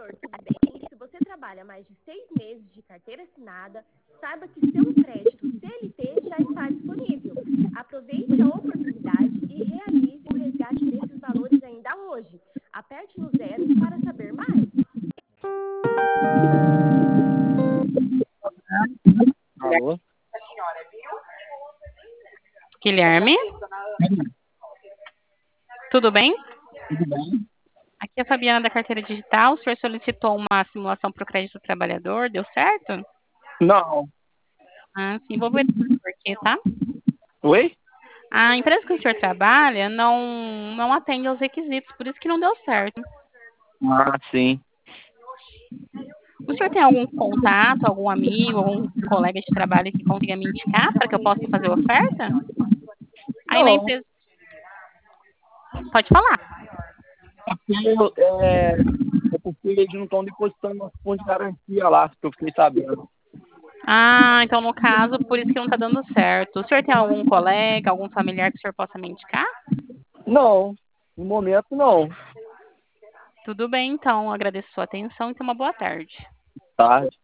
Senhor, tudo bem? Se você trabalha mais de 6 meses de carteira assinada, saiba que seu crédito CLT já está disponível. Aproveite a oportunidade e realize o resgate desses valores ainda hoje. Aperte no 0 para saber mais. Alô? Guilherme, tudo bem? Tudo bem? Aqui é a Fabiana da Carteira Digital. O senhor solicitou uma simulação para o crédito do trabalhador, deu certo? Não. Ah, sim, vou ver por quê, tá? Oi? A empresa que o senhor trabalha não atende aos requisitos, por isso que não deu certo. Ah, sim. O senhor tem algum contato, algum amigo, algum colega de trabalho que consiga me indicar para que eu possa fazer a oferta? Aí na Não. empresa. Pode falar. É porque eles não estão depositando nosso fundo de garantia lá, que eu fiquei sabendo. Ah, então no caso, por isso que não está dando certo. O senhor tem algum colega, algum familiar que o senhor possa me indicar? Não. No momento, não. Tudo bem, então. Agradeço a sua atenção e tenha uma boa tarde. Tarde.